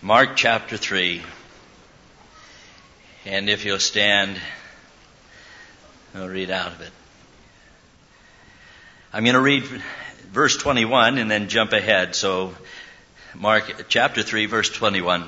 Mark chapter 3. And if you'll stand, I'll read out of it. I'm going to read verse 21 and then jump ahead. So Mark chapter 3, verse 21.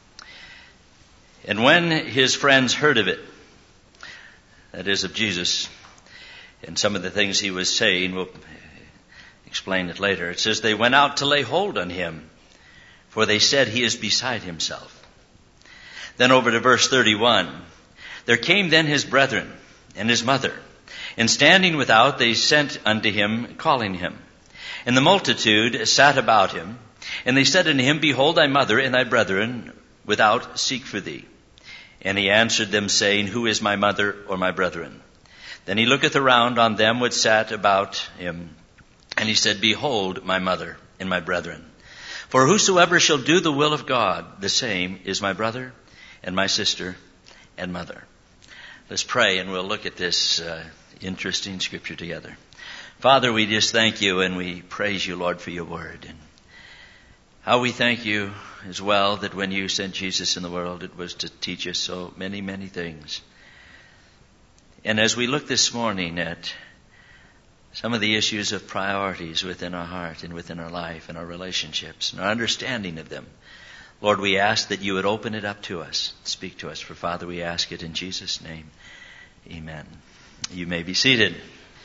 And when his friends heard of it, that is of Jesus, and some of the things he was saying, we'll explain it later. It says, they went out to lay hold on him, for they said he is beside himself. Then over to verse 31. There came then his brethren and his mother, and standing without, they sent unto him, calling him. And the multitude sat about him, and they said unto him, Behold, thy mother and thy brethren without seek for thee. And he answered them, saying, Who is my mother or my brethren? Then he looketh around on them which sat about him, and he said, Behold, my mother and my brethren. For whosoever shall do the will of God, the same is my brother and my sister and mother. Let's pray, and we'll look at this interesting scripture together. Father, we just thank you, and we praise you, Lord, for your word. And how we thank you as well that when you sent Jesus in the world, it was to teach us so many, many things. And as we look this morning at some of the issues of priorities within our heart and within our life and our relationships and our understanding of them, Lord, we ask that you would open it up to us, speak to us. For Father, we ask it in Jesus' name. Amen. You may be seated.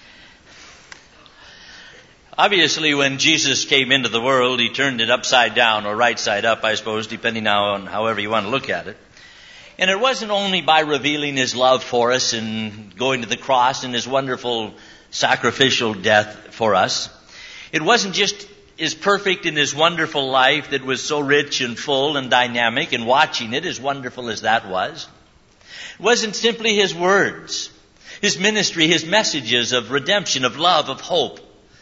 Obviously, when Jesus came into the world, he turned it upside down, or right side up, I suppose, depending on however you want to look at it. And it wasn't only by revealing his love for us and going to the cross and his wonderful sacrificial death for us. It wasn't just his perfect and his wonderful life that was so rich and full and dynamic, and watching it, as wonderful as that was. It wasn't simply his words, his ministry, his messages of redemption, of love, of hope.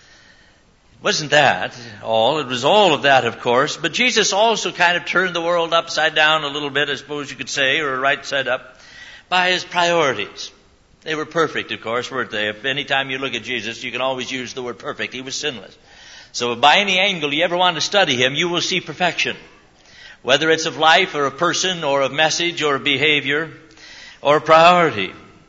It wasn't that all. It was all of that, of course. But Jesus also kind of turned the world upside down a little bit, I suppose you could say, or right side up, by his priorities. They were perfect, of course, weren't they? If any time you look at Jesus, you can always use the word perfect. He was sinless. So by any angle you ever want to study him, you will see perfection. Whether it's of life or a person or of message or behavior or priority.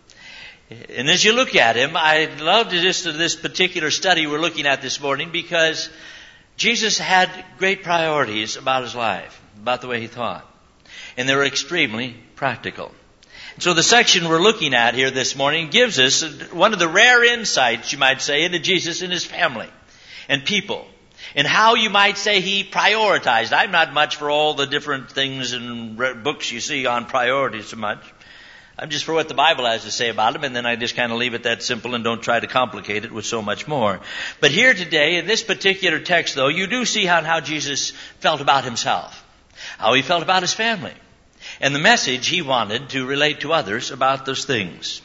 And as you look at him, I love this particular study we're looking at this morning, because Jesus had great priorities about his life, about the way he thought. And they were extremely practical. So the section we're looking at here this morning gives us one of the rare insights, you might say, into Jesus and his family and people, and how you might say he prioritized. I'm not much for all the different things and books you see on priorities so much. I'm just for what the Bible has to say about them, and then I just kind of leave it that simple and don't try to complicate it with so much more. But here today, in this particular text, though, you do see how Jesus felt about himself, how he felt about his family, and the message he wanted to relate to others about those things.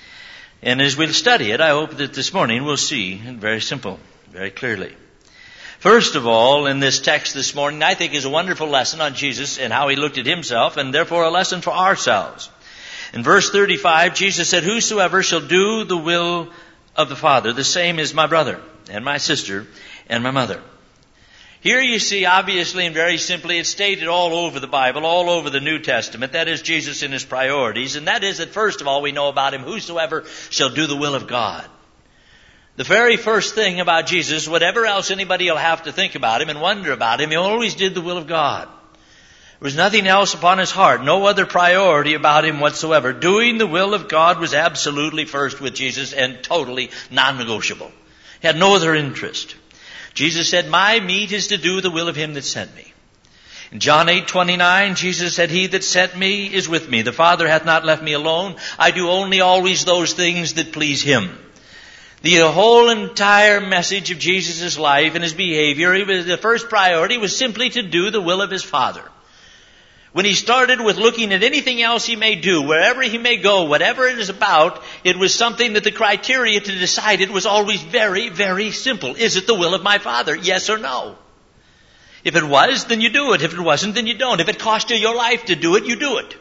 And as we'll study it, I hope that this morning we'll see very simple, very clearly. First of all, in this text this morning, I think is a wonderful lesson on Jesus and how he looked at himself, and therefore a lesson for ourselves. In verse 35, Jesus said, Whosoever shall do the will of the Father, the same is my brother and my sister and my mother. Here you see, obviously and very simply, it's stated all over the Bible, all over the New Testament. That is Jesus and his priorities. And that is that first of all we know about him, whosoever shall do the will of God. The very first thing about Jesus, whatever else anybody will have to think about him and wonder about him, he always did the will of God. There was nothing else upon his heart, no other priority about him whatsoever. Doing the will of God was absolutely first with Jesus and totally non-negotiable. He had no other interest. Jesus said, My meat is to do the will of him that sent me. In John 8:29, Jesus said, He that sent me is with me. The Father hath not left me alone. I do only always those things that please him. The whole entire message of Jesus' life and his behavior, the first priority was simply to do the will of his Father. When he started with looking at anything else he may do, wherever he may go, whatever it is about, it was something that the criteria to decide it was always very, very simple. Is it the will of my Father? Yes or no? If it was, then you do it. If it wasn't, then you don't. If it cost you your life to do it, you do it.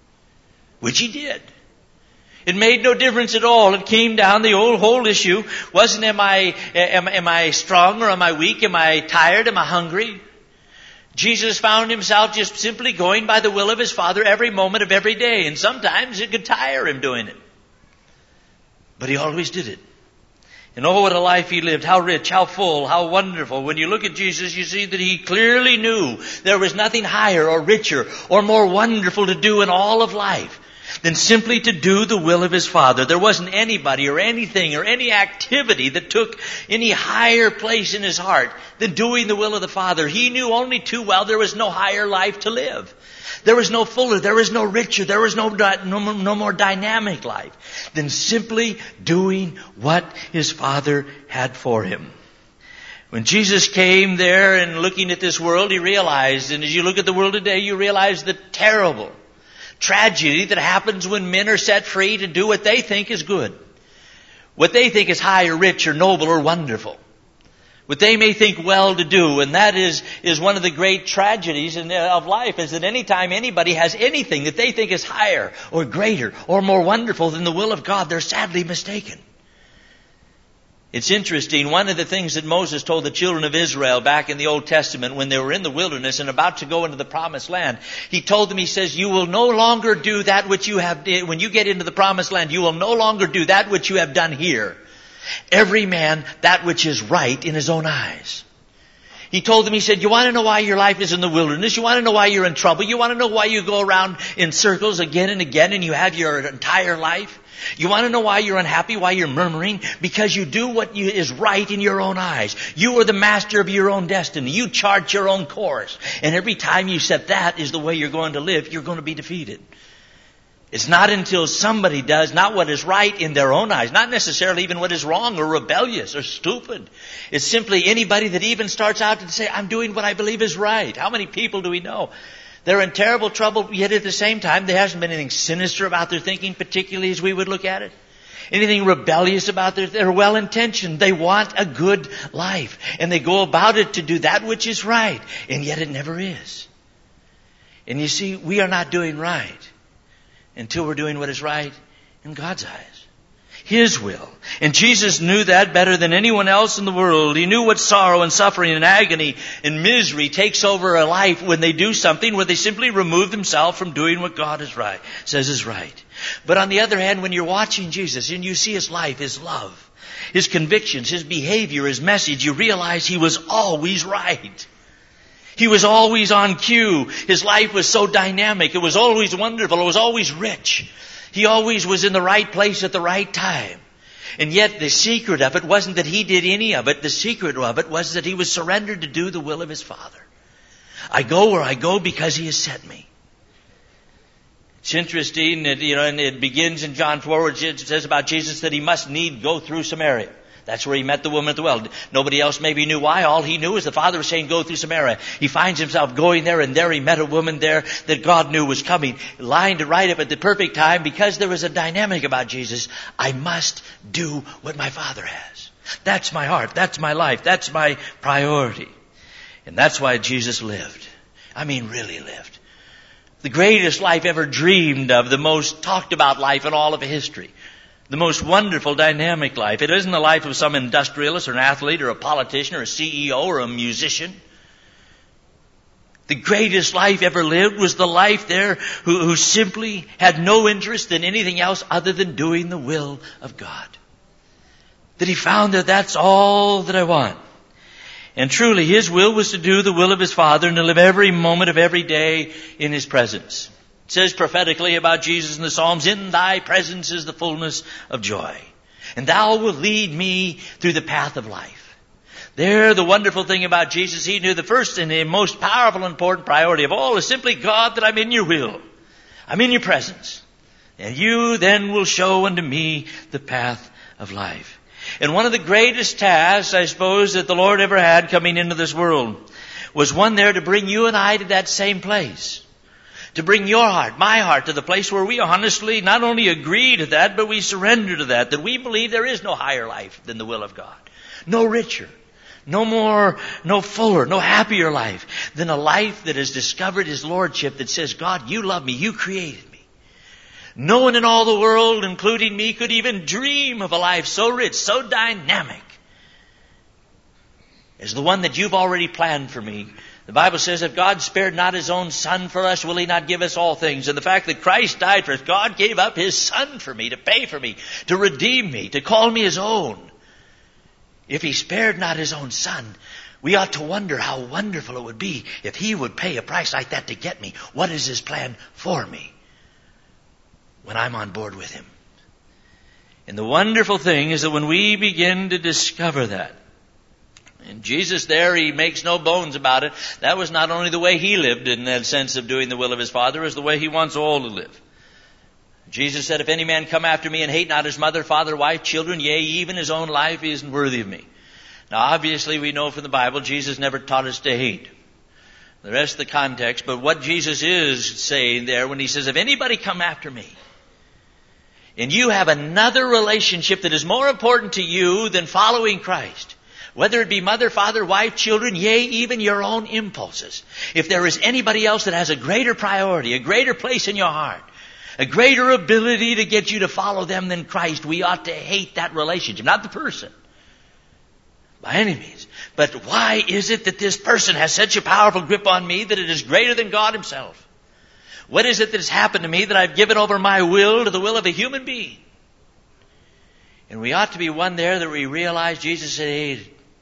Which he did. It made no difference at all. It came down, the whole issue wasn't am I strong or am I weak? Am I tired? Am I hungry? Jesus found himself just simply going by the will of his Father every moment of every day. And sometimes it could tire him doing it. But he always did it. And oh, what a life he lived. How rich, how full, how wonderful. When you look at Jesus, you see that he clearly knew there was nothing higher or richer or more wonderful to do in all of life than simply to do the will of his Father. There wasn't anybody or anything or any activity that took any higher place in his heart than doing the will of the Father. He knew only too well there was no higher life to live. There was no fuller, there was no richer, there was no more dynamic life than simply doing what his Father had for him. When Jesus came there and looking at this world, he realized, and as you look at the world today, you realize the terrible tragedy that happens when men are set free to do what they think is good. What they think is high or rich or noble or wonderful. What they may think well to do. And that is one of the great tragedies of life, is that anytime anybody has anything that they think is higher or greater or more wonderful than the will of God, they're sadly mistaken. It's interesting, one of the things that Moses told the children of Israel back in the Old Testament when they were in the wilderness and about to go into the promised land, he told them, he says, you will no longer do that which you have, when you get into the promised land, you will no longer do that which you have done here. Every man that which is right in his own eyes. He told them, he said, you want to know why your life is in the wilderness? You want to know why you're in trouble? You want to know why you go around in circles again and again and you have your entire life? You want to know why you're unhappy, why you're murmuring? Because you do what is right in your own eyes. You are the master of your own destiny. You chart your own course. And every time you set that is the way you're going to live, you're going to be defeated. It's not until somebody does not what is right in their own eyes, not necessarily even what is wrong or rebellious or stupid. It's simply anybody that even starts out to say, I'm doing what I believe is right. How many people do we know? They're in terrible trouble, yet at the same time, there hasn't been anything sinister about their thinking, particularly as we would look at it. Anything rebellious about they're well-intentioned. They want a good life. And they go about it to do that which is right. And yet it never is. And you see, we are not doing right until we're doing what is right in God's eyes. His will. And Jesus knew that better than anyone else in the world. He knew what sorrow and suffering and agony and misery takes over a life when they do something where they simply remove themselves from doing what God says is right. But on the other hand, when you're watching Jesus and you see his life, his love, his convictions, his behavior, his message, you realize he was always right. He was always on cue. His life was so dynamic. It was always wonderful. It was always rich. He always was in the right place at the right time. And yet the secret of it wasn't that he did any of it. The secret of it was that he was surrendered to do the will of his Father. I go where I go because he has sent me. It's interesting that, and it begins in John 4 where it says about Jesus that he must need go through Samaria. That's where he met the woman at the well. Nobody else maybe knew why. All he knew is the Father was saying, go through Samaria. He finds himself going there, and there he met a woman there that God knew was coming, lined right up at the perfect time, because there was a dynamic about Jesus. I must do what my Father has. That's my heart. That's my life. That's my priority. And that's why Jesus lived. I mean, really lived. The greatest life ever dreamed of, the most talked about life in all of history. The most wonderful, dynamic life. It isn't the life of some industrialist or an athlete or a politician or a CEO or a musician. The greatest life ever lived was the life there who simply had no interest in anything else other than doing the will of God. That he found that that's all that I want. And truly, his will was to do the will of his Father and to live every moment of every day in his presence. It says prophetically about Jesus in the Psalms, in thy presence is the fullness of joy. And thou wilt lead me through the path of life. There, the wonderful thing about Jesus, he knew the first and the most powerful and important priority of all is simply, God, that I'm in your will. I'm in your presence. And you then will show unto me the path of life. And one of the greatest tasks, I suppose, that the Lord ever had coming into this world was one there to bring you and I to that same place. To bring your heart, my heart, to the place where we honestly not only agree to that, but we surrender to that. That we believe there is no higher life than the will of God. No richer, no more, no fuller, no happier life than a life that has discovered his lordship, that says, God, you love me, you created me. No one in all the world, including me, could even dream of a life so rich, so dynamic as the one that you've already planned for me The Bible says, if God spared not His own Son for us, will He not give us all things? And the fact that Christ died for us, God gave up His Son for me, to pay for me, to redeem me, to call me His own. If He spared not His own Son, we ought to wonder how wonderful it would be if He would pay a price like that to get me. What is His plan for me when I'm on board with Him? And the wonderful thing is that when we begin to discover that, and Jesus there, He makes no bones about it, that was not only the way He lived in that sense of doing the will of His Father, it was the way He wants all to live. Jesus said, if any man come after me and hate not his mother, father, wife, children, yea, even his own life, he isn't worthy of me. Now obviously we know from the Bible, Jesus never taught us to hate. The rest of the context, but what Jesus is saying there when He says, if anybody come after me, and you have another relationship that is more important to you than following Christ, whether it be mother, father, wife, children, yea, even your own impulses. If there is anybody else that has a greater priority, a greater place in your heart, a greater ability to get you to follow them than Christ, we ought to hate that relationship. Not the person, by any means. But why is it that this person has such a powerful grip on me that it is greater than God Himself? What is it that has happened to me that I've given over my will to the will of a human being? And we ought to be one there that we realize Jesus said,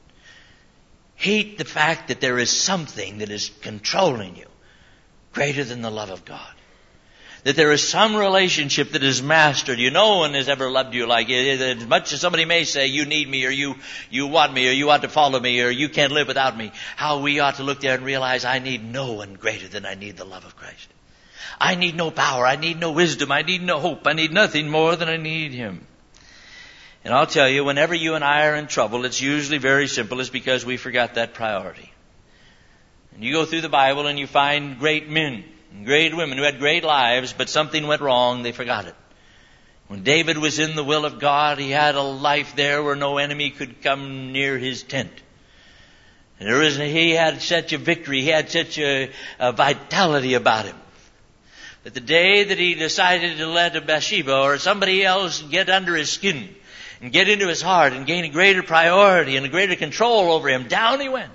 hate the fact that there is something that is controlling you greater than the love of God. That there is some relationship that is mastered you. No one has ever loved you like it. As much as somebody may say, you need me, or you want me, or you ought to follow me, or you can't live without me. How we ought to look there and realize I need no one greater than I need the love of Christ. I need no power. I need no wisdom. I need no hope. I need nothing more than I need Him. And I'll tell you, whenever you and I are in trouble, it's usually very simple. It's because we forgot that priority. And you go through the Bible and you find great men and great women who had great lives, but something went wrong. They forgot it. When David was in the will of God, he had a life there where no enemy could come near his tent. And he had such a victory. He had such a vitality about him. That the day that he decided to let a Bathsheba or somebody else get under his skin and get into his heart and gain a greater priority and a greater control over him, down he went.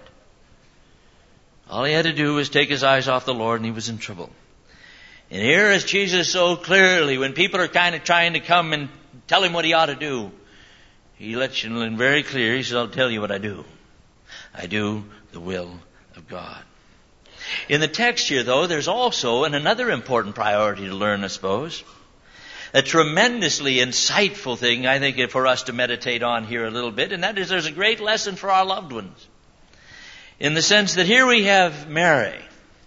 All he had to do was take his eyes off the Lord and he was in trouble. And here is Jesus so clearly, when people are kind of trying to come and tell him what he ought to do, he lets you in very clear. He says, I'll tell you what I do. I do the will of God. In the text here, though, there's also another important priority to learn, I suppose. A tremendously insightful thing, I think, for us to meditate on here a little bit, and that is there's a great lesson for our loved ones. In the sense that here we have Mary,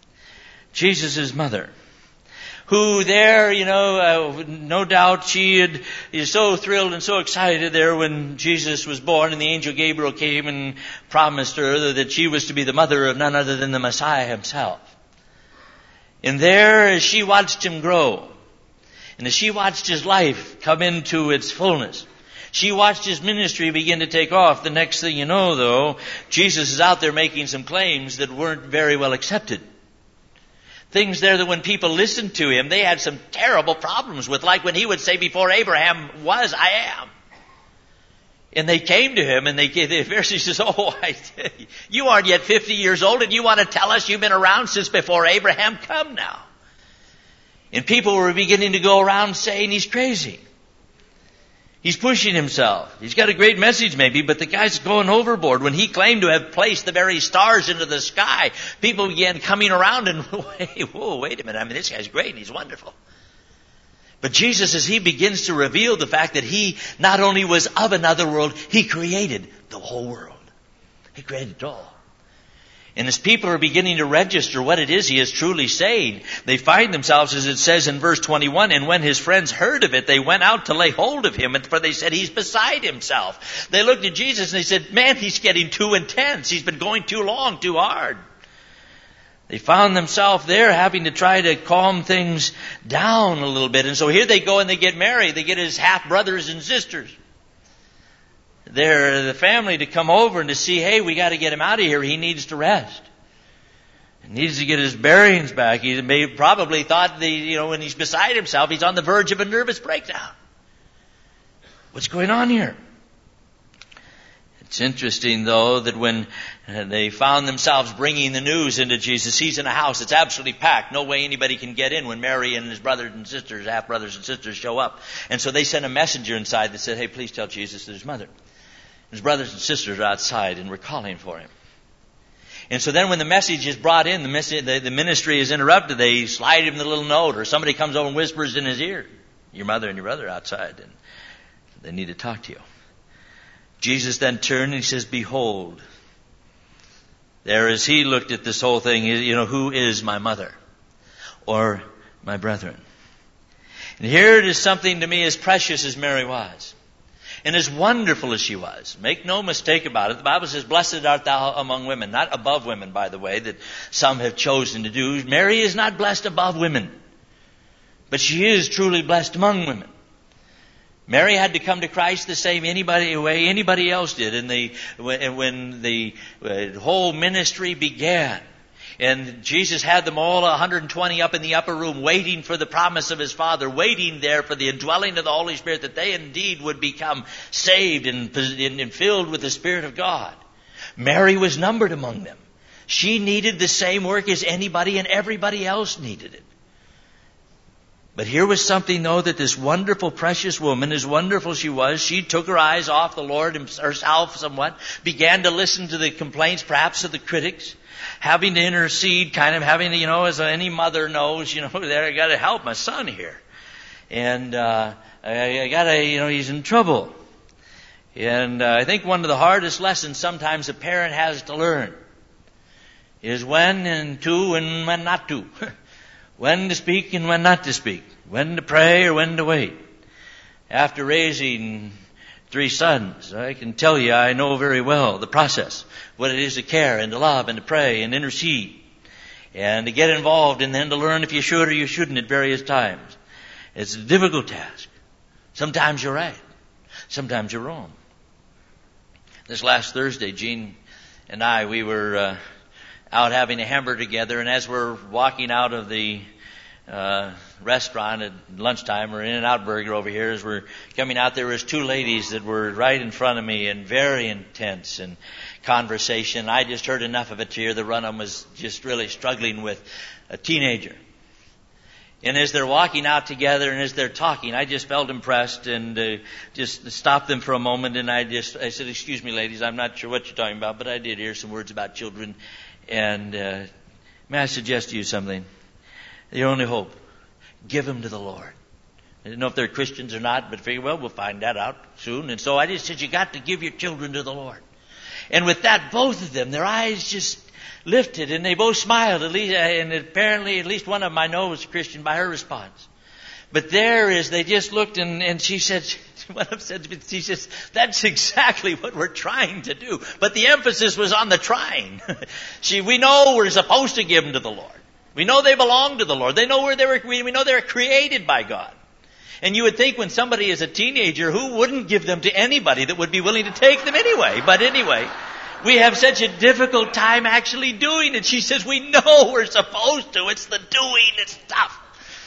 Jesus' mother, who there, no doubt she is so thrilled and so excited there when Jesus was born and the angel Gabriel came and promised her that she was to be the mother of none other than the Messiah Himself. And there, as she watched Him grow, and as she watched His life come into its fullness, she watched His ministry begin to take off. The next thing you know, though, Jesus is out there making some claims that weren't very well accepted. Things there that when people listened to Him, they had some terrible problems with, like when He would say, before Abraham was, I am. And they came to Him and the Pharisee says, you aren't yet 50 years old and you want to tell us you've been around since before Abraham? Come now. And people were beginning to go around saying he's crazy. He's pushing himself. He's got a great message maybe, but the guy's going overboard. When he claimed to have placed the very stars into the sky, people began coming around and, wait a minute. I mean, this guy's great and he's wonderful. But Jesus, as He begins to reveal the fact that He not only was of another world, He created the whole world. He created it all. And as people are beginning to register what it is He is truly saying, they find themselves, as it says in verse 21, and when His friends heard of it, they went out to lay hold of Him, for they said, He's beside Himself. They looked at Jesus and they said, man, He's getting too intense. He's been going too long, too hard. They found themselves there having to try to calm things down a little bit. And so here they go and they get married. They get His half-brothers and sisters. They're the family to come over and to see, hey, we got to get him out of here. He needs to rest. He needs to get his bearings back. He may probably thought, when he's beside himself, he's on the verge of a nervous breakdown. What's going on here? It's interesting, though, that when And they found themselves bringing the news into Jesus. He's in a house. It's absolutely packed. No way anybody can get in when Mary and his brothers and sisters, half-brothers and sisters, show up. And so they sent a messenger inside that said, hey, please tell Jesus that his mother. His brothers and sisters are outside and we're calling for him. And so then when the message is brought in, the ministry is interrupted, they slide him the little note, or somebody comes over and whispers in his ear, your mother and your brother are outside and they need to talk to you. Jesus then turned and he says, behold, there as he looked at this whole thing, who is my mother or my brethren? And here it is something to me as precious as Mary was. And as wonderful as she was. Make no mistake about it. The Bible says, blessed art thou among women. Not above women, by the way, that some have chosen to do. Mary is not blessed above women. But she is truly blessed among women. Mary had to come to Christ the same way anybody else did. And when the whole ministry began, and Jesus had them all 120 up in the upper room waiting for the promise of his Father, waiting there for the indwelling of the Holy Spirit, that they indeed would become saved and filled with the Spirit of God. Mary was numbered among them. She needed the same work as anybody and everybody else needed it. But here was something, though, that this wonderful, precious woman, as wonderful she was, she took her eyes off the Lord herself somewhat, began to listen to the complaints, perhaps, of the critics, having to intercede, having to, as any mother knows, I got to help my son here. And I got to, he's in trouble. And I think one of the hardest lessons sometimes a parent has to learn is when and to and when not to. When to speak and when not to speak. When to pray or when to wait. After raising 3 sons, I can tell you I know very well the process. What it is to care and to love and to pray and intercede. And to get involved and then to learn if you should or you shouldn't at various times. It's a difficult task. Sometimes you're right. Sometimes you're wrong. This last Thursday, Jean and I, we were out having a hamburger together, and as we're walking out of the restaurant at lunchtime, or In-N-Out Burger over here, as we're coming out, there was 2 ladies that were right in front of me, and very intense in conversation. I just heard enough of it to hear that one of them was just really struggling with a teenager. And as they're walking out together and as they're talking, I just felt impressed and just stopped them for a moment, and I said, excuse me, ladies, I'm not sure what you're talking about, but I did hear some words about children. And may I suggest to you something? Your only hope, give them to the Lord. I didn't know if they're Christians or not, but I figured, we'll find that out soon. And so I just said, you got to give your children to the Lord. And with that, both of them, their eyes just lifted, and they both smiled, at least, and apparently at least one of them I know was a Christian by her response. But there is, they just looked, and she said, she says, that's exactly what we're trying to do. But the emphasis was on the trying. We know we're supposed to give them to the Lord. We know they belong to the Lord. We know they were created by God. And you would think when somebody is a teenager, who wouldn't give them to anybody that would be willing to take them anyway? But anyway, we have such a difficult time actually doing it. She says, we know we're supposed to. It's the doing that's tough.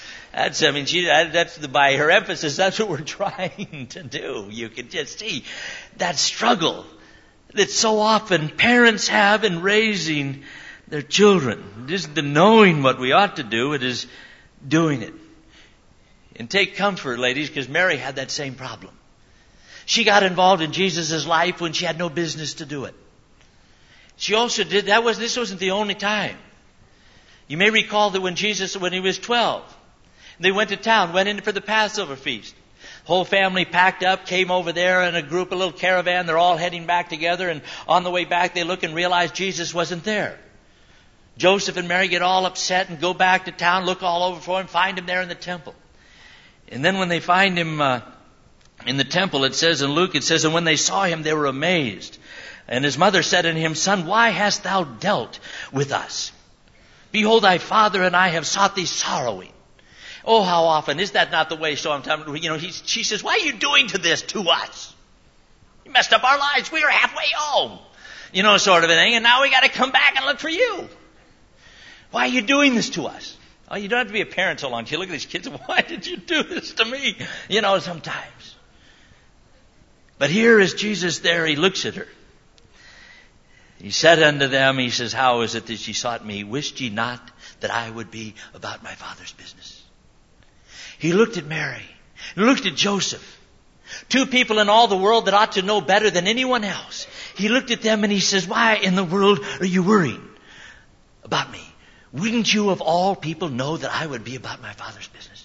That's by her emphasis, that's what we're trying to do. You can just see that struggle that so often parents have in raising their children. It isn't the knowing what we ought to do, it is doing it. And take comfort, ladies, because Mary had that same problem. She got involved in Jesus' life when she had no business to do it. She also did, this wasn't the only time. You may recall that when he was 12, they went to town, went in for the Passover feast. Whole family packed up, came over there in a little caravan. They're all heading back together, and on the way back they look and realize Jesus wasn't there. Joseph and Mary get all upset and go back to town, look all over for him, find him there in the temple. And then when they find him in the temple, it says in Luke, and when they saw him, they were amazed. And his mother said unto him, Son, why hast thou dealt with us? Behold, thy father and I have sought thee sorrowing. Oh, how often is that not the way? She says, why are you doing this to us? You messed up our lives. We were halfway home. Sort of a thing. And now we got to come back and look for you. Why are you doing this to us? Oh, you don't have to be a parent so long. You look at these kids. Why did you do this to me? Sometimes. But here is Jesus there. He looks at her. He said unto them, he says, how is it that ye sought me? Wist ye not that I would be about my Father's business? He looked at Mary. He looked at Joseph. Two people in all the world that ought to know better than anyone else. He looked at them and he says, why in the world are you worrying about me? Wouldn't you of all people know that I would be about my Father's business?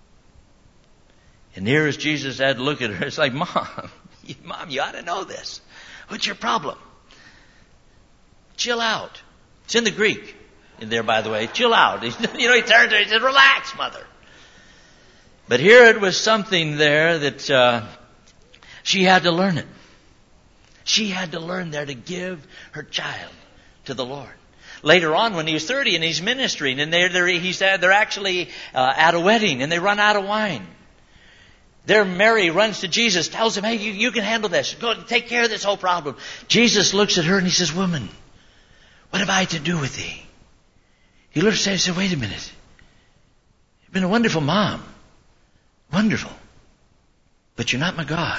And here as Jesus had to look at her, it's like, Mom, you ought to know this. What's your problem? Chill out. It's in the Greek in there, by the way. Chill out. He turns to her and he says, relax, mother. But here it was something there that she had to learn it. She had to learn there to give her child to the Lord. Later on, when he was 30 and he's ministering, and he said they're actually at a wedding and they run out of wine. There Mary runs to Jesus, tells him, hey, you can handle this. Go take care of this whole problem. Jesus looks at her and he says, woman, what have I to do with thee? He looks at her and says, wait a minute. You've been a wonderful mom. Wonderful. But you're not my God.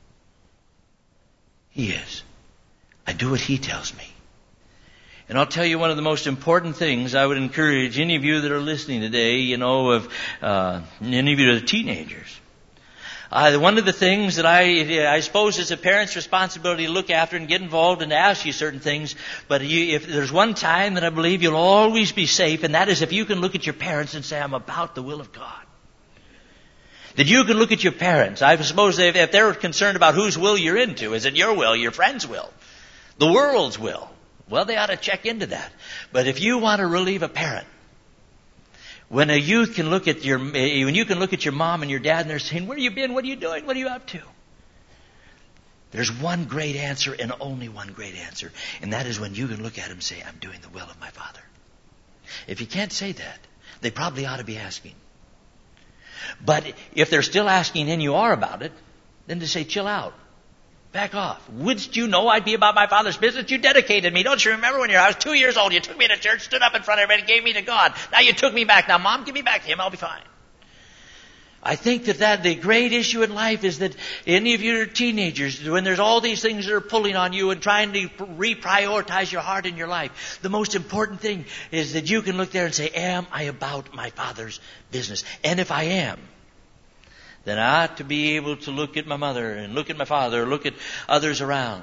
He is. I do what He tells me. And I'll tell you one of the most important things I would encourage any of you that are listening today, of any of you that are teenagers. One of the things that I suppose is a parent's responsibility to look after and get involved and to ask you certain things. But if there's one time that I believe you'll always be safe, and that is if you can look at your parents and say, I'm about the will of God. That you can look at your parents. I suppose if they're concerned about whose will you're into, is it your will, your friend's will, the world's will? Well, they ought to check into that. But if you want to relieve a parent, when a youth can look at when you can look at your mom and your dad and they're saying, where you been? What are you doing? What are you up to? There's one great answer and only one great answer. And that is when you can look at them and say, I'm doing the will of my Father. If you can't say that, they probably ought to be asking. But if they're still asking and you are about it, then to say, chill out. Back off. Wouldst you know I'd be about my Father's business? You dedicated me. Don't you remember when I was 2 years old, you took me to church, stood up in front of everybody, and gave me to God. Now you took me back. Now, Mom, give me back to Him. I'll be fine. I think that the great issue in life is that any of you teenagers, when there's all these things that are pulling on you and trying to reprioritize your heart and your life, the most important thing is that you can look there and say, am I about my Father's business? And if I am, then I ought to be able to look at my mother and look at my father, look at others around.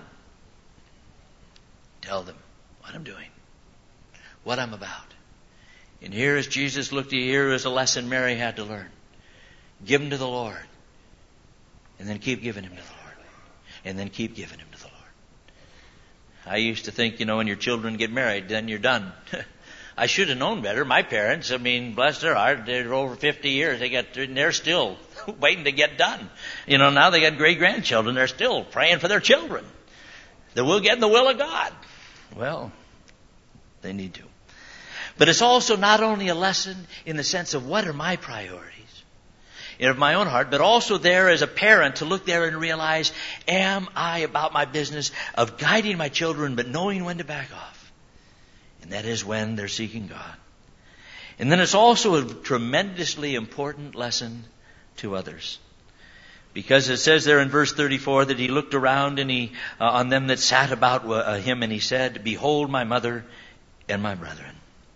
Tell them what I'm doing, what I'm about. And here as Jesus looked at you, here is a lesson Mary had to learn. Give him to the Lord. And then keep giving him to the Lord. And then keep giving him to the Lord. I used to think, when your children get married, then you're done. I should have known better. My parents, bless their heart, they're over 50 years. They're still waiting to get done. Now they got great-grandchildren. They're still praying for their children. That we'll get in the will of God. Well, they need to. But it's also not only a lesson in the sense of what are my priorities of my own heart, but also there as a parent to look there and realize, am I about my business of guiding my children but knowing when to back off? And that is when they're seeking God. And then it's also a tremendously important lesson to others. Because it says there in verse 34 that he looked around and on them that sat about him and he said, behold my mother and my brethren.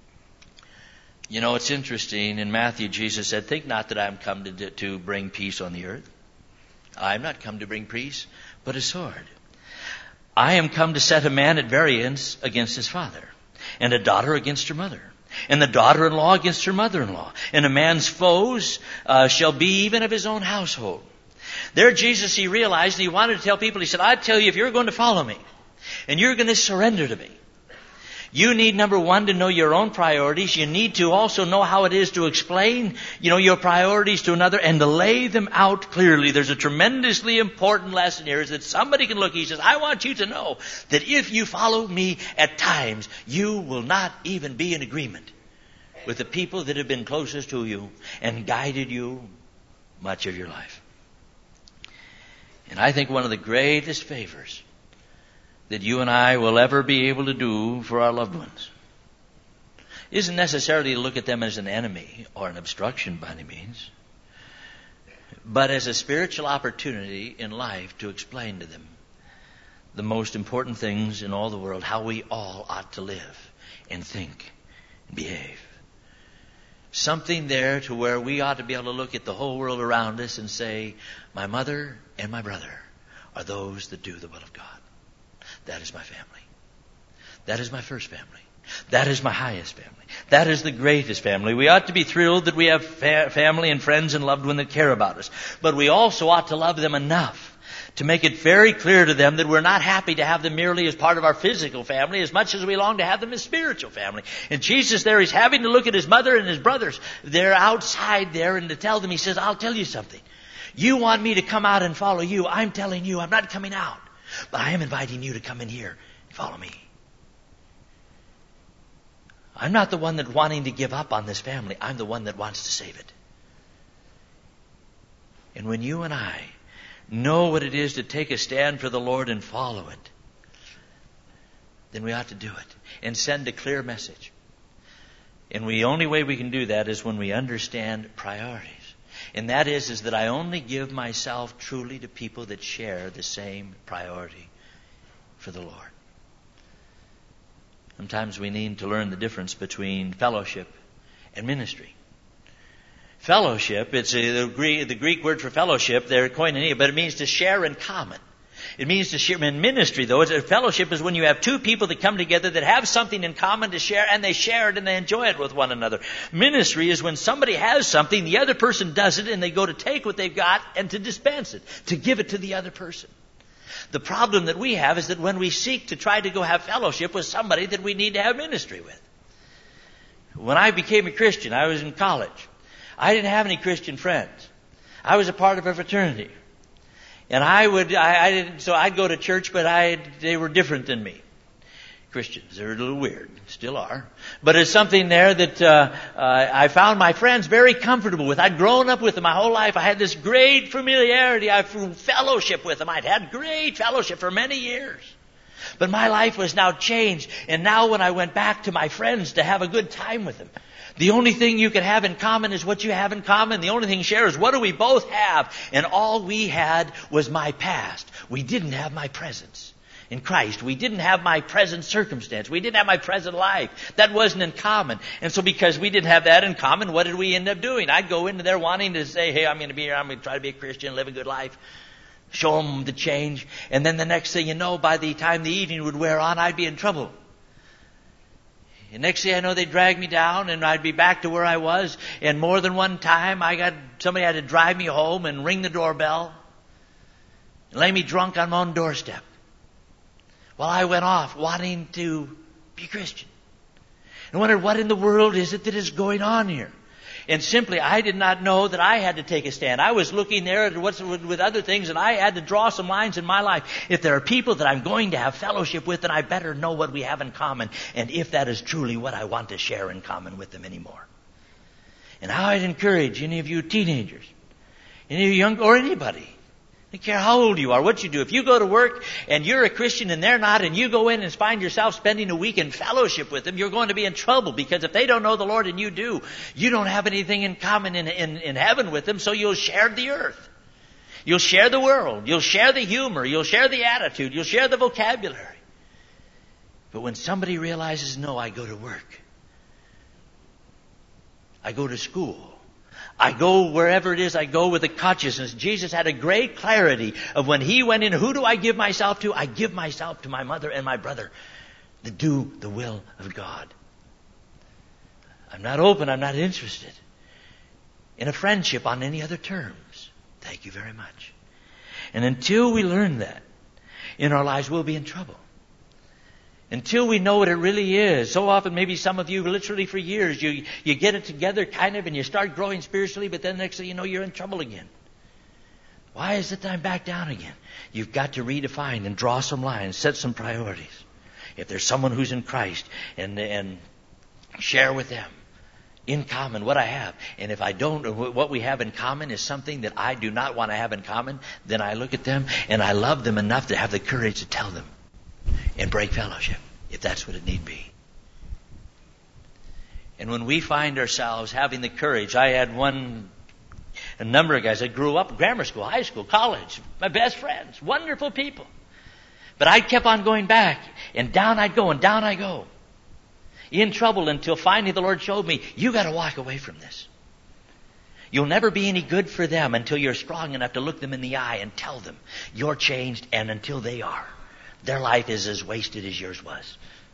It's interesting. In Matthew, Jesus said, think not that I am come to bring peace on the earth. I am not come to bring peace, but a sword. I am come to set a man at variance against his father, and a daughter against her mother, and the daughter-in-law against her mother-in-law. And a man's foes shall be even of his own household. There Jesus, he realized, and he wanted to tell people, he said, I tell you, if you're going to follow me, and you're going to surrender to me, you need, number one, to know your own priorities. You need to also know how it is to explain, your priorities to another and to lay them out clearly. There's a tremendously important lesson here is that somebody can look, he says, I want you to know that if you follow me at times, you will not even be in agreement with the people that have been closest to you and guided you much of your life. And I think one of the greatest favors that you and I will ever be able to do for our loved ones isn't necessarily to look at them as an enemy or an obstruction by any means, but as a spiritual opportunity in life to explain to them the most important things in all the world, how we all ought to live and think and behave. Something there to where we ought to be able to look at the whole world around us and say, my mother and my brother are those that do the will of God. That is my family. That is my first family. That is my highest family. That is the greatest family. We ought to be thrilled that we have family and friends and loved ones that care about us. But we also ought to love them enough to make it very clear to them that we're not happy to have them merely as part of our physical family as much as we long to have them as spiritual family. And Jesus there, he's having to look at his mother and his brothers. They're outside there, and to tell them, he says, I'll tell you something. You want me to come out and follow you. I'm telling you, I'm not coming out. But I am inviting you to come in here and follow me. I'm not the one that wanting to give up on this family. I'm the one that wants to save it. And when you and I know what it is to take a stand for the Lord and follow it, then we ought to do it and send a clear message. And the only way we can do that is when we understand priorities. And that is that I only give myself truly to people that share the same priority for the Lord. Sometimes we need to learn the difference between fellowship and ministry. Fellowship, it's the Greek word for fellowship, they're koinonia, but it means to share in common. It means to share in ministry, though. Fellowship is when you have two people that come together that have something in common to share, and they share it and they enjoy it with one another. Ministry is when somebody has something, the other person does it, and they go to take what they've got and to dispense it, to give it to the other person. The problem that we have is that when we seek to try to go have fellowship with somebody that we need to have ministry with. When I became a Christian, I was in college. I didn't have any Christian friends. I was a part of a fraternity. And I'd go to church, but they were different than me. Christians, they're a little weird, still are. But it's something there that I found my friends very comfortable with. I'd grown up with them my whole life. I had this great familiarity. I fellowship with them. I'd had great fellowship for many years. But my life was now changed. And now when I went back to my friends to have a good time with them, the only thing you can have in common is what you have in common. The only thing shared is what do we both have. And all we had was my past. We didn't have my presence. In Christ, we didn't have my present circumstance. We didn't have my present life. That wasn't in common. And so because we didn't have that in common, what did we end up doing? I'd go into there wanting to say, hey, I'm going to be here. I'm going to try to be a Christian, live a good life. Show them the change. And then the next thing you know, by the time the evening would wear on, I'd be in trouble. And next thing I know, they'd drag me down and I'd be back to where I was. And more than one time, somebody had to drive me home and ring the doorbell and lay me drunk on my own doorstep. While I went off wanting to be a Christian. And wondered, what in the world is it that is going on here? And simply, I did not know that I had to take a stand. I was looking there at what's with other things, and I had to draw some lines in my life. If there are people that I'm going to have fellowship with, then I better know what we have in common, and if that is truly what I want to share in common with them anymore. And how I'd encourage any of you teenagers, any of you young, or anybody, I don't care how old you are, what you do. If you go to work and you're a Christian and they're not, and you go in and find yourself spending a week in fellowship with them, you're going to be in trouble, because if they don't know the Lord and you do, you don't have anything in common in heaven with them, so you'll share the earth. You'll share the world. You'll share the humor. You'll share the attitude. You'll share the vocabulary. But when somebody realizes, no, I go to work. I go to school. I go wherever it is, I go with a consciousness. Jesus had a great clarity of when he went in, who do I give myself to? I give myself to my mother and my brother to do the will of God. I'm not open, I'm not interested in a friendship on any other terms. Thank you very much. And until we learn that in our lives, we'll be in trouble. Until we know what it really is. So often, maybe some of you, literally for years, you get it together kind of and you start growing spiritually, but then the next thing you know, you're in trouble again. Why is it that I'm back down again? You've got to redefine and draw some lines, set some priorities. If there's someone who's in Christ, and share with them in common what I have. And if I don't, what we have in common is something that I do not want to have in common, then I look at them and I love them enough to have the courage to tell them. And break fellowship, if that's what it need be. And when we find ourselves having the courage, I had a number of guys that grew up, grammar school, high school, college, my best friends, wonderful people. But I kept on going back, and down I'd go, and down I go. In trouble until finally the Lord showed me, you got to walk away from this. You'll never be any good for them until you're strong enough to look them in the eye and tell them you're changed, and until they are, their life is as wasted as yours was.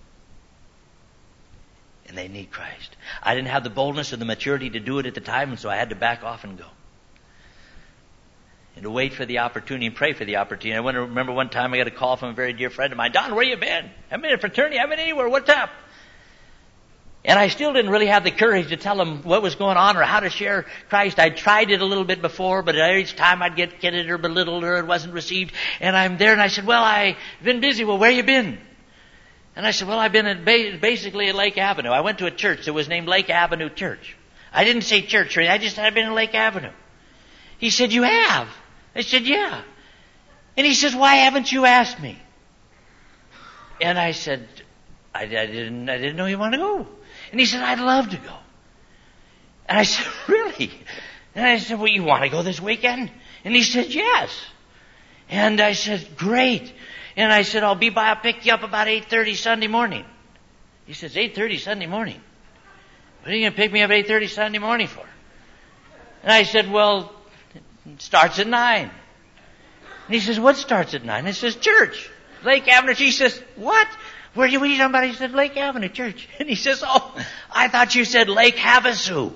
And they need Christ. I didn't have the boldness or the maturity to do it at the time, and so I had to back off and go. And to wait for the opportunity and pray for the opportunity. I remember one time I got a call from a very dear friend of mine. Don, where you been? I've been in a fraternity. I haven't been anywhere. What's up? And I still didn't really have the courage to tell him what was going on or how to share Christ. I'd tried it a little bit before, but each time I'd get kidded or belittled or it wasn't received. And I'm there and I said, well, I've been busy. Well, where you been? And I said, well, I've been basically at Lake Avenue. I went to a church that was named Lake Avenue Church. I didn't say church, I just said I've been in Lake Avenue. He said, you have? I said, yeah. And he says, why haven't you asked me? And I said, I didn't know you wanted to go. And he said, I'd love to go. And I said, really? And I said, well, you want to go this weekend? And he said, yes. And I said, great. And I said, I'll pick you up about 8:30 Sunday morning. He says, 8:30 Sunday morning? What are you going to pick me up at 8:30 Sunday morning for? And I said, well, it starts at 9. And he says, what starts at 9? And it says, church. Lake Avenue. He says, what? What are you talking about? He said, Lake Avenue Church. And he says, oh, I thought you said Lake Havasu.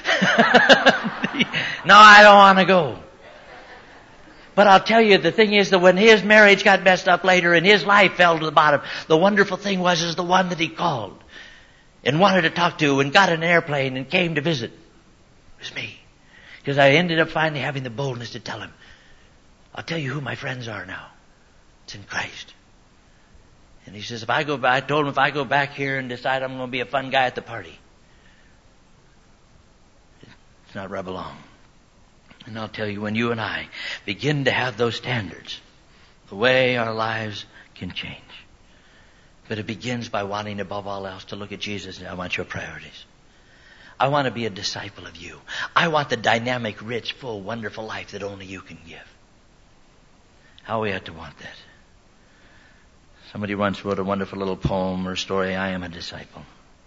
No, I don't want to go. But I'll tell you, the thing is that when his marriage got messed up later and his life fell to the bottom, the wonderful thing was the one that he called and wanted to talk to and got an airplane and came to visit was me. Because I ended up finally having the boldness to tell him, I'll tell you who my friends are now. It's in Christ. And he says, I told him if I go back here and decide I'm going to be a fun guy at the party, it's not where I belong. And I'll tell you, when you and I begin to have those standards, the way our lives can change. But it begins by wanting above all else to look at Jesus and I want your priorities. I want to be a disciple of you. I want the dynamic, rich, full, wonderful life that only you can give. How we ought to want that. Somebody once wrote a wonderful little poem or story, I am a disciple.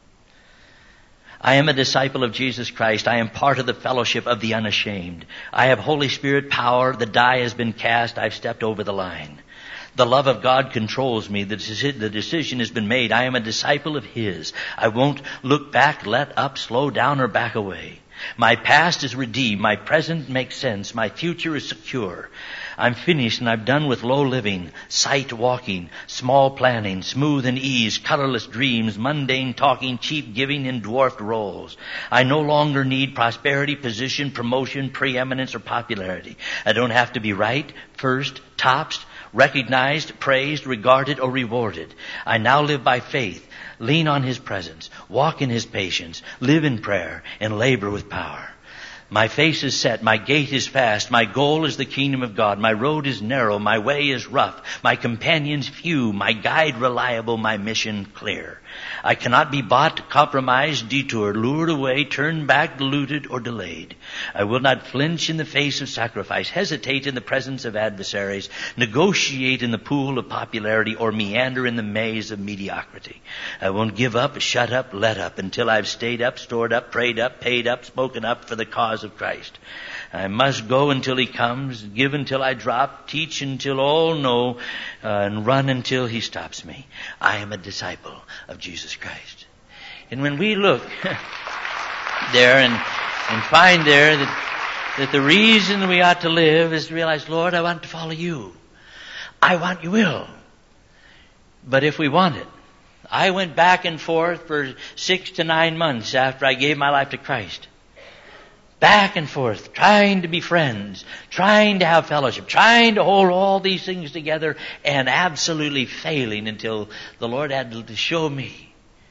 I am a disciple of Jesus Christ. I am part of the fellowship of the unashamed. I have Holy Spirit power. The die has been cast. I've stepped over the line. The love of God controls me. The decision has been made. I am a disciple of His. I won't look back, let up, slow down, or back away. My past is redeemed. My present makes sense. My future is secure. I'm finished and I've done with low living, sight walking, small planning, smooth and ease, colorless dreams, mundane talking, cheap giving in dwarfed roles. I no longer need prosperity, position, promotion, preeminence, or popularity. I don't have to be right, first, tops, recognized, praised, regarded, or rewarded. I now live by faith, lean on His presence, walk in His patience, live in prayer, and labor with power. My face is set, my gait is fast, my goal is the kingdom of God, my road is narrow, my way is rough, my companions few, my guide reliable, my mission clear. I cannot be bought, compromised, detoured, lured away, turned back, deluded, or delayed. I will not flinch in the face of sacrifice, hesitate in the presence of adversaries, negotiate in the pool of popularity, or meander in the maze of mediocrity. I won't give up, shut up, let up, until I've stayed up, stored up, prayed up, paid up, spoken up for the cause of Christ. I must go until He comes, give until I drop, teach until all know, and run until He stops me. I am a disciple of Jesus Christ. And when we look there and find there that the reason we ought to live is to realize, Lord, I want to follow You. I want Your will. But if we want it, I went back and forth for 6 to 9 months after I gave my life to Christ. Back and forth, trying to be friends, trying to have fellowship, trying to hold all these things together, and absolutely failing until the Lord had to show me,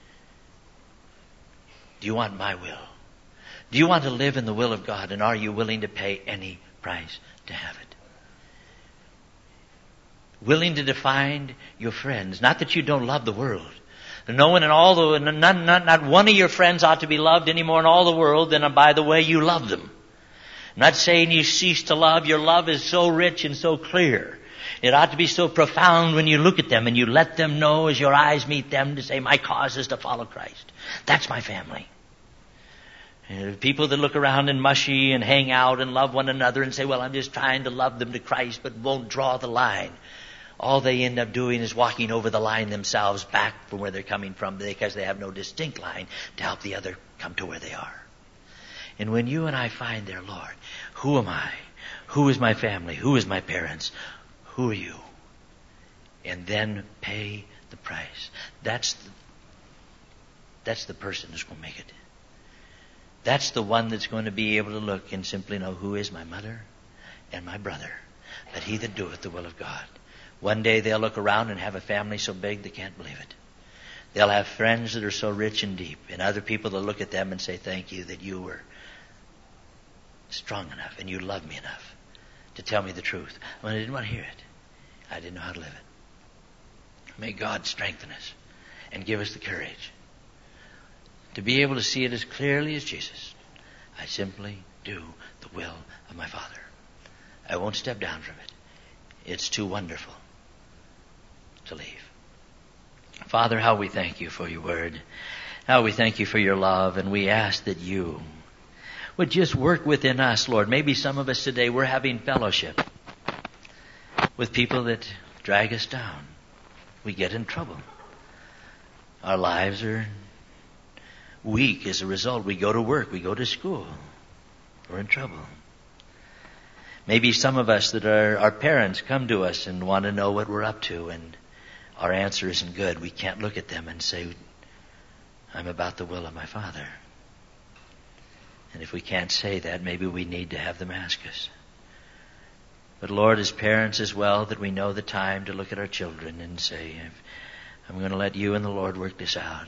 do you want my will? Do you want to live in the will of God, and are you willing to pay any price to have it? Willing to define your friends, not that you don't love the world. No one in all the, not one of your friends ought to be loved any more in all the world than by the way you love them. I'm not saying you cease to love. Your love is so rich and so clear It ought to be so profound when you look at them and you let them know as your eyes meet them to say, my cause is to follow Christ. That's my family. People that look around and mushy and hang out and love one another and say, well, I'm just trying to love them to Christ, but won't draw the line. All they end up doing is walking over the line themselves back from where they're coming from because they have no distinct line to help the other come to where they are. And when you and I find there, Lord, who am I? Who is my family? Who is my parents? Who are you? And then pay the price. That's the person who's going to make it. That's the one that's going to be able to look and simply know who is my mother and my brother, but he that doeth the will of God. One day they'll look around and have a family so big they can't believe it. They'll have friends that are so rich and deep, and other people that look at them and say, thank you that you were strong enough and you loved me enough to tell me the truth. When I didn't want to hear it, I didn't know how to live it. May God strengthen us and give us the courage to be able to see it as clearly as Jesus. I simply do the will of my Father. I won't step down from it. It's too wonderful to leave. Father, how we thank you for your word. How we thank you for your love, and we ask that you would just work within us, Lord. Maybe some of us today, we're having fellowship with people that drag us down. We get in trouble. Our lives are weak as a result. We go to work, we go to school. We're in trouble. Maybe some of us that are our parents come to us and want to know what we're up to, and our answer isn't good. We can't look at them and say, I'm about the will of my Father. And if we can't say that, maybe we need to have them ask us. But Lord, as parents as well, that we know the time to look at our children and say, I'm going to let you and the Lord work this out.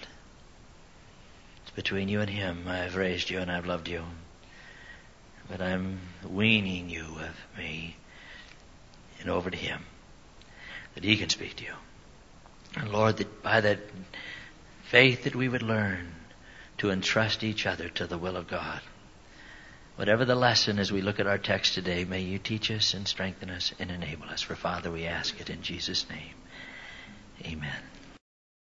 It's between you and him. I've raised you and I've loved you. But I'm weaning you of me and over to him, that he can speak to you. And Lord, that by that faith that we would learn to entrust each other to the will of God. Whatever the lesson as we look at our text today, may you teach us and strengthen us and enable us. For Father, we ask it in Jesus' name. Amen.